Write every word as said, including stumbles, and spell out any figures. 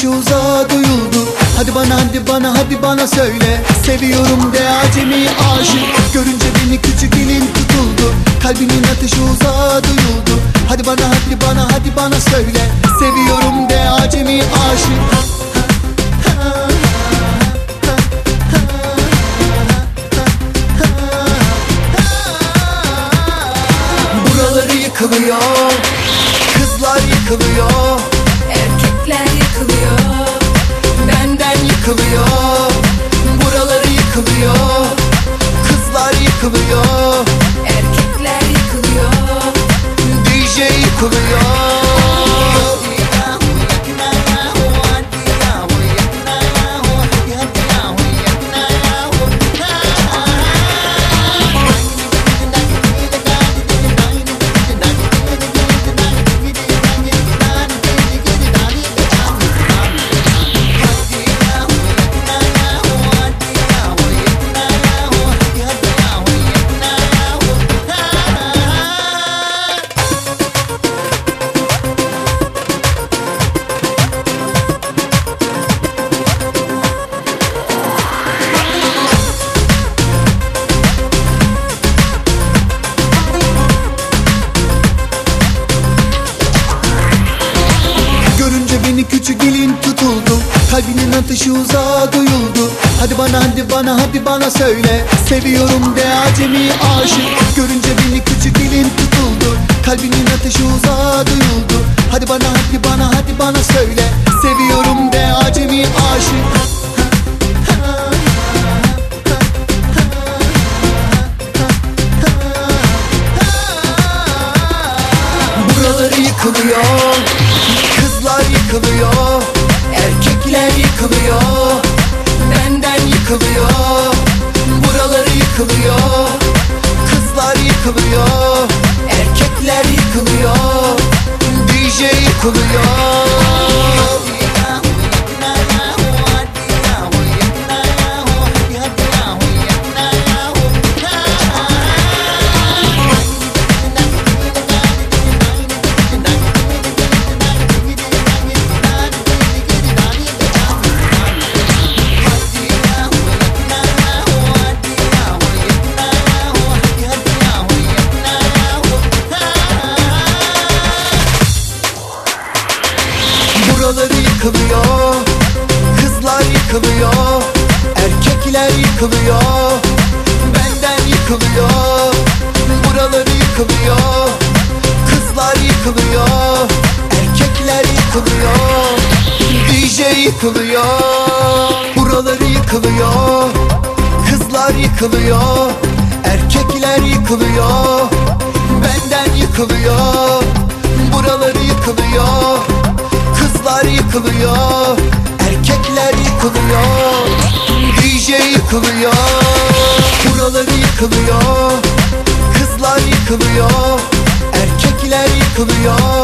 ateşi uzağa duyuldu. Hadi bana hadi bana hadi bana söyle, seviyorum de acemi aşık. Görünce beni küçük elin tutuldu, kalbinin ateşi uzağa duyuldu. Hadi bana hadi bana hadi bana söyle, seviyorum de acemi aşık. Buraları yıkılıyor, kızlar yıkılıyor, erkekler yıkılıyor, benden yıkılıyor. Buraları yıkılıyor, kızlar yıkılıyor, erkekler yıkılıyor, D J yıkılıyor. Küçük elin tutuldu, kalbinin ateşi uzağa duyuldu. Hadi bana hadi bana hadi bana söyle, seviyorum de acemi aşık. Görünce beni küçük elin tutuldu, kalbinin ateşi uzağa duyuldu. Hadi bana hadi bana hadi bana söyle, seviyorum de acemi aşık. Buraları yıkılıyor, kızlar yıkılıyor, erkekler yıkılıyor, benden yıkılıyor. Buraları yıkılıyor, kızlar yıkılıyor, erkekler yıkılıyor, D J yıkılıyor. Buraları yıkılıyor, kızlar yıkılıyor, erkekler yıkılıyor, benden yıkılıyor. Buraları yıkılıyor, kızlar yıkılıyor, erkekler yıkılıyor, D J yıkılıyor. Buraları yıkılıyor, kızlar yıkılıyor, erkekler yıkılıyor, benden yıkılıyor. Buraları yıkılıyor, kızlar yıkılıyor, erkekler yıkılıyor, D J yıkılıyor. Buraları yıkılıyor, kızlar yıkılıyor, erkekler yıkılıyor,